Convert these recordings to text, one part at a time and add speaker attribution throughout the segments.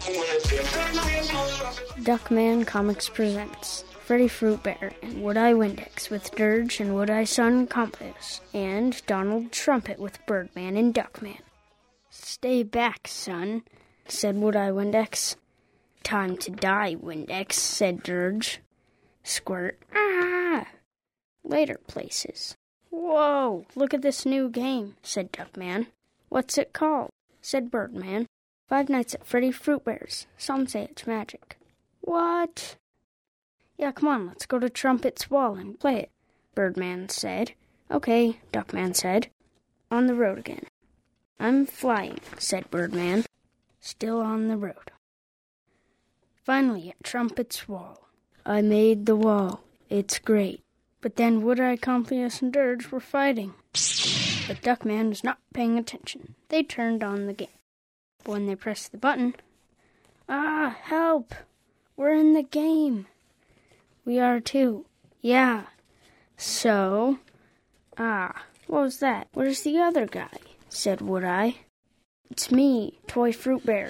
Speaker 1: Duckman Comics presents Freddy Fruitbear and Wood-Eye Windex with Dirge and Wood-Eye Son Compass and Donald Trumpet with Birdman and Duckman. "Stay back, son," said Wood-Eye Windex. "Time to die, Windex," said Dirge. Squirt. "Ah!" "Later places." "Whoa, look at this new game," said Duckman. "What's it called?" said Birdman. "Five Nights at Freddy Fruitbear's. Some say it's magic." "What?" "Yeah, come on, let's go to Trumpet's wall and play it," Birdman said. "Okay," Duckman said. On the road again. "I'm flying," said Birdman. Still on the road. Finally at Trumpet's wall. "I made the wall. It's great." But then Wood-Eye, Compass, and Dirge were fighting. But Duckman was not paying attention. They turned on the game. But when they pressed the button, "Ah, help! We're in the game." "We are too." "Yeah." "So, what was that? Where's the other guy?" said Wood-Eye. "It's me, Toy Fruitbear."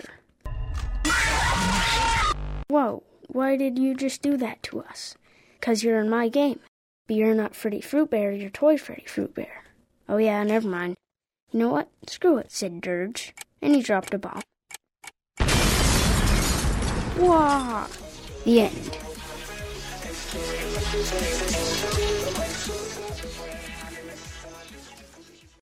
Speaker 1: "Whoa, why did you just do that to us?" "'Cause you're in my game. But you're not Freddy Fruitbear, you're Toy Freddy Fruitbear." "Oh yeah, never mind." "You know what? Screw it," said Dirge, and he dropped a bomb. Wah! The end.